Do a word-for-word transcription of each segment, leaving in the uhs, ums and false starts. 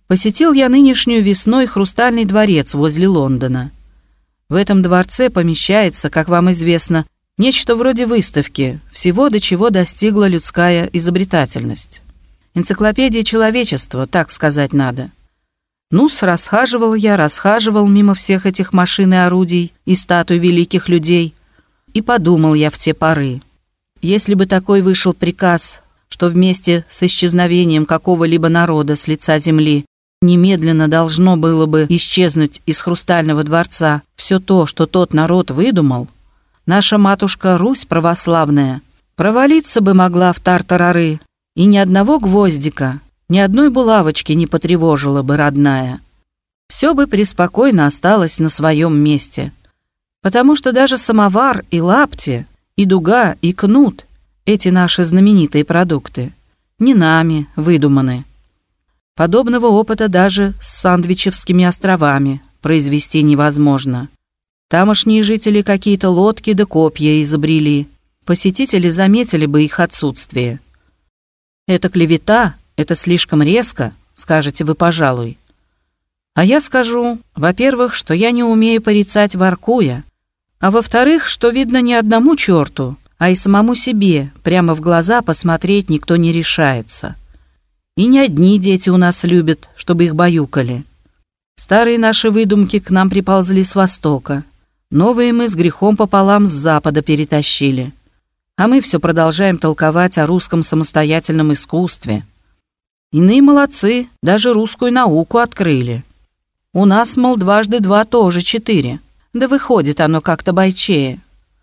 Посетил я нынешнюю весной Хрустальный дворец возле Лондона. В этом дворце помещается, как вам известно, нечто вроде выставки всего, до чего достигла людская изобретательность. Энциклопедия человечества, так сказать надо. Ну-с, расхаживал я, расхаживал мимо всех этих машин и орудий и статуй великих людей, и подумал я в те поры, если бы такой вышел приказ, что вместе с исчезновением какого-либо народа с лица земли немедленно должно было бы исчезнуть из Хрустального дворца все то, что тот народ выдумал, наша матушка Русь православная провалиться бы могла в тартарары, и ни одного гвоздика, ни одной булавочки не потревожила бы родная. Все бы преспокойно осталось на своем месте, потому что даже самовар и лапти, и дуга, и кнут, эти наши знаменитые продукты, не нами выдуманы. Подобного опыта даже с Сандвичевскими островами произвести невозможно. Тамошние жители какие-то лодки да копья изобрели. Посетители заметили бы их отсутствие. Это клевета, это слишком резко, скажете вы, пожалуй. А я скажу, во-первых, что я не умею порицать воркуя, а во-вторых, что, видно, ни одному черту, а и самому себе прямо в глаза посмотреть никто не решается. И не одни дети у нас любят, чтобы их баюкали. Старые наши выдумки к нам приползли с Востока, новые мы с грехом пополам с Запада перетащили. А мы все продолжаем толковать о русском самостоятельном искусстве. Иные молодцы, даже русскую науку открыли. У нас, мол, дважды два тоже четыре, да выходит оно как-то бойчее.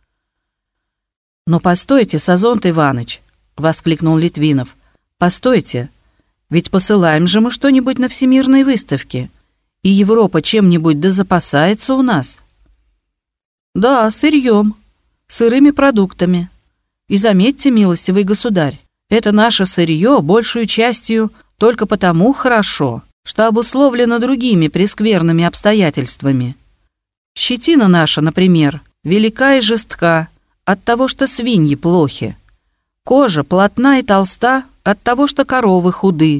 «Но постойте, Сазонт Иваныч!» — воскликнул Литвинов. «Постойте! Ведь посылаем же мы что-нибудь на всемирной выставке, и Европа чем-нибудь да запасается у нас». «Да, сырьем, сырыми продуктами. И заметьте, милостивый государь, это наше сырье большую частью только потому хорошо, что обусловлено другими прескверными обстоятельствами. Щетина наша, например, велика и жестка от того, что свиньи плохи. Кожа плотна и толста от того, что коровы худы.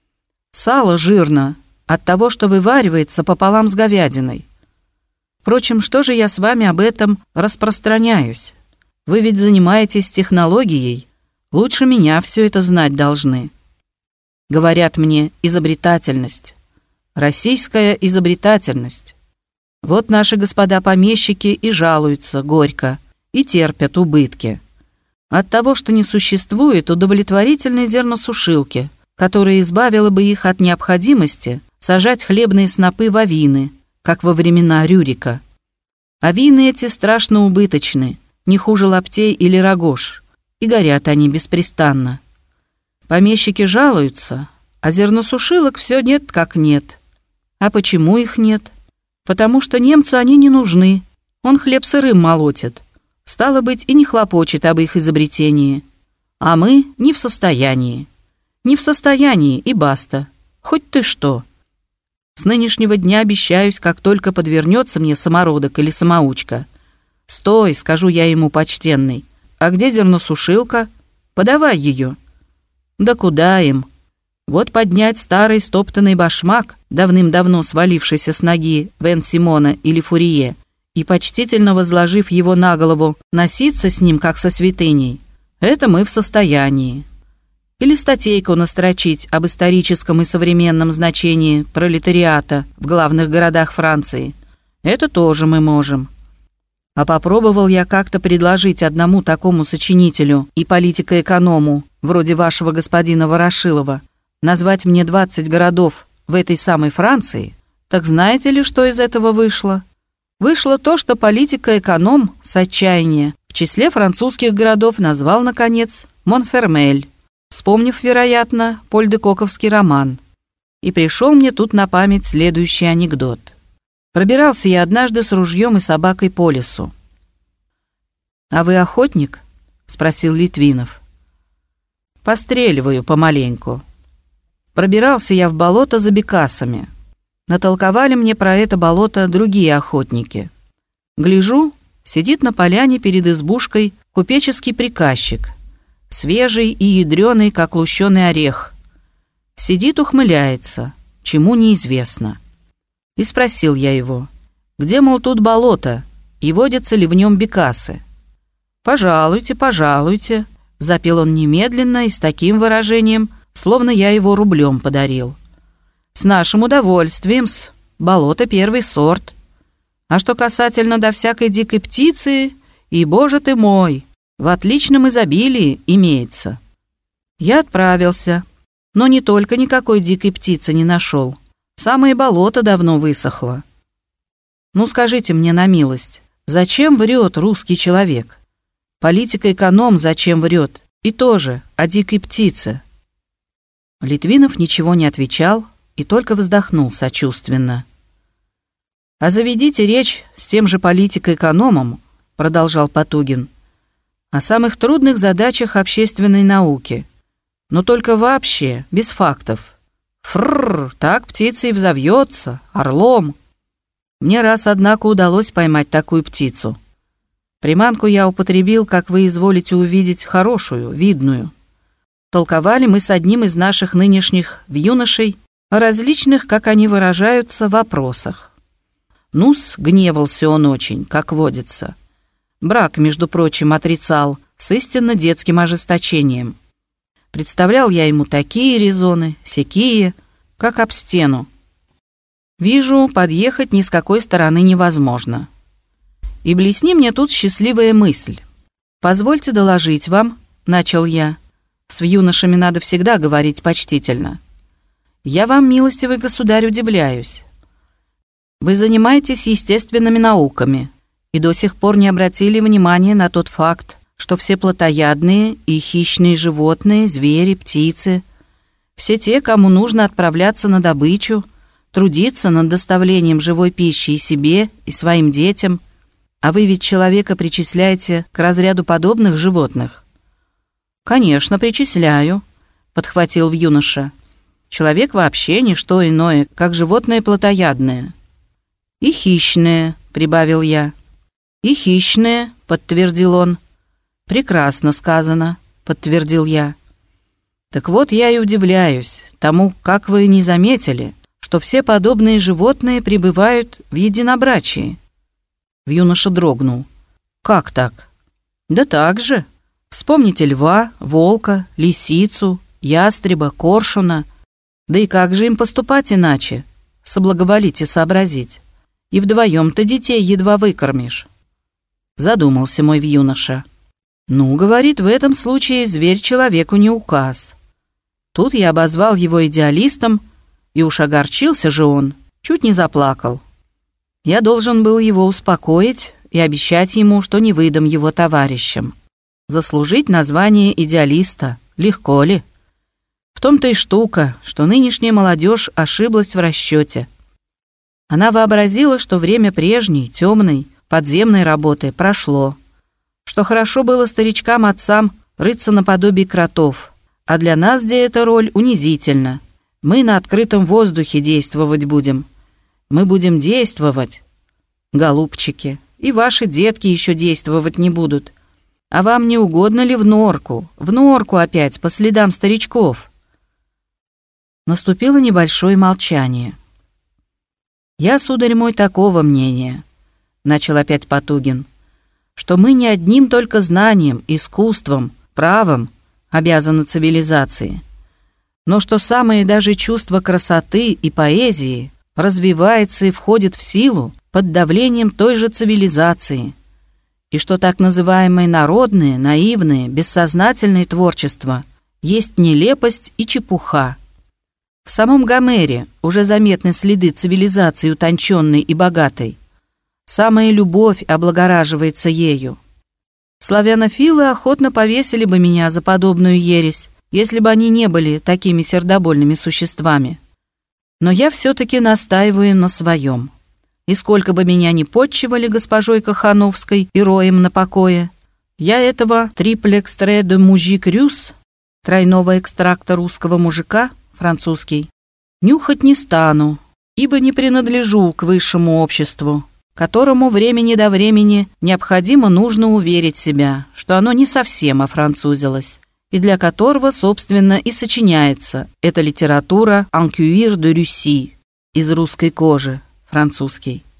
Сало жирно от того, что вываривается пополам с говядиной. Впрочем, что же я с вами об этом распространяюсь? Вы ведь занимаетесь технологией, лучше меня все это знать должны. Говорят мне, изобретательность. Российская изобретательность. Вот наши господа помещики и жалуются горько, и терпят убытки. От того, что не существует удовлетворительной зерносушилки, которая избавила бы их от необходимости сажать хлебные снопы в авины, как во времена Рюрика. Авины эти страшно убыточны, не хуже лаптей или рогож, и горят они беспрестанно. Помещики жалуются, а зерносушилок все нет как нет. А почему их нет? Потому что немцу они не нужны, он хлеб сырым молотит. Стало быть, и не хлопочет об их изобретении. А мы не в состоянии. Не в состоянии, и баста. Хоть ты что. С нынешнего дня обещаюсь, как только подвернется мне самородок или самоучка. «Стой», — скажу я ему, почтенный. «А где зерносушилка? Подавай ее». «Да куда им? Вот поднять старый стоптанный башмак, давным-давно свалившийся с ноги Вен-Симона или Фурье, и, почтительно возложив его на голову, носиться с ним, как со святыней, это мы в состоянии. Или статейку настрочить об историческом и современном значении пролетариата в главных городах Франции. Это тоже мы можем. А попробовал я как-то предложить одному такому сочинителю и политико-эконому, вроде вашего господина Ворошилова, назвать мне двадцать городов в этой самой Франции, так знаете ли, что из этого вышло? Вышло то, что политико-эконом с отчаяния в числе французских городов назвал, наконец, Монфермель, вспомнив, вероятно, Поль-де-Коковский роман. И пришел мне тут на память следующий анекдот. Пробирался я однажды с ружьем и собакой по лесу. «А вы охотник?» — спросил Литвинов. «Постреливаю помаленьку. Пробирался я в болото за бекасами. Натолковали мне про это болото другие охотники. Гляжу, сидит на поляне перед избушкой купеческий приказчик, свежий и ядреный, как лущеный орех. Сидит, ухмыляется, чему неизвестно. И спросил я его, где, мол, тут болото, и водятся ли в нем бекасы. «Пожалуйте, пожалуйте», — запел он немедленно и с таким выражением, словно я его рублем подарил. «С нашим удовольствием-с, болото первый сорт. А что касательно до всякой дикой птицы, и, боже ты мой, в отличном изобилии имеется». Я отправился, но не только никакой дикой птицы не нашел. Самое болото давно высохло. Ну скажите мне на милость, зачем врет русский человек? Политик-эконом зачем врет? И тоже о дикой птице. Литвинов ничего не отвечал и только вздохнул сочувственно. «А заведите речь с тем же политик-экономом», — продолжал Потугин, «о самых трудных задачах общественной науки, но только вообще, без фактов. Фрррр, так птица и взовьется, орлом. Мне раз, однако, удалось поймать такую птицу. Приманку я употребил, как вы изволите увидеть, хорошую, видную. Толковали мы с одним из наших нынешних юношей о различных, как они выражаются, вопросах. Ну-с, гневался он очень, как водится. Брак, между прочим, отрицал с истинно детским ожесточением. Представлял я ему такие резоны, сякие, как об стену. Вижу, подъехать ни с какой стороны невозможно. И блесни мне тут счастливая мысль. «Позвольте доложить вам», — начал я. «С юношами надо всегда говорить почтительно. Я вам, милостивый государь, удивляюсь. Вы занимаетесь естественными науками и до сих пор не обратили внимания на тот факт, что все плотоядные и хищные животные, звери, птицы, все те, кому нужно отправляться на добычу, трудиться над доставлением живой пищи и себе, и своим детям, а вы ведь человека причисляете к разряду подобных животных». «Конечно, причисляю», — подхватил юноша. «Человек вообще не что иное, как животное плотоядное». «И хищное», — прибавил я. «И хищное», — подтвердил он. «Прекрасно сказано», — подтвердил я. «Так вот я и удивляюсь тому, как вы не заметили, что все подобные животные пребывают в единобрачии». В юноша дрогнул. «Как так?» «Да так же. Вспомните льва, волка, лисицу, ястреба, коршуна. Да и как же им поступать иначе? Соблаговолите сообразить. И вдвоем-то детей едва выкормишь». Задумался мой юноша. «Ну, — говорит, — в этом случае зверь человеку не указ». Тут я обозвал его идеалистом, и уж огорчился же он, чуть не заплакал. Я должен был его успокоить и обещать ему, что не выдам его товарищам. Заслужить название идеалиста легко ли? В том-то и штука, что нынешняя молодежь ошиблась в расчете. Она вообразила, что время прежней, темной, подземной работы прошло, что хорошо было старичкам-отцам рыться наподобие кротов, а для нас, где эта роль, унизительна. Мы на открытом воздухе действовать будем. Мы будем действовать, голубчики, и ваши детки еще действовать не будут. А вам не угодно ли в норку, в норку опять, по следам старичков?» Наступило небольшое молчание. «Я, сударь мой, такого мнения», — начал опять Потугин, «что мы не одним только знанием, искусством, правом обязаны цивилизации, но что самые даже чувства красоты и поэзии развивается и входит в силу под давлением той же цивилизации, и что так называемое народное, наивное, бессознательное творчество есть нелепость и чепуха. В самом Гомере уже заметны следы цивилизации утонченной и богатой. Самая любовь облагораживается ею. Славянофилы охотно повесили бы меня за подобную ересь, если бы они не были такими сердобольными существами. Но я все-таки настаиваю на своем. И сколько бы меня ни подчивали госпожой Кахановской и роем на покое, я этого «triple extrait de mujik russe», тройного экстракта русского мужика, французский, нюхать не стану, ибо не принадлежу к высшему обществу, которому времени до времени необходимо нужно уверить себя, что оно не совсем офранцузилось, и для которого, собственно, и сочиняется эта литература «En cuir de Russie» из русской кожи, французский.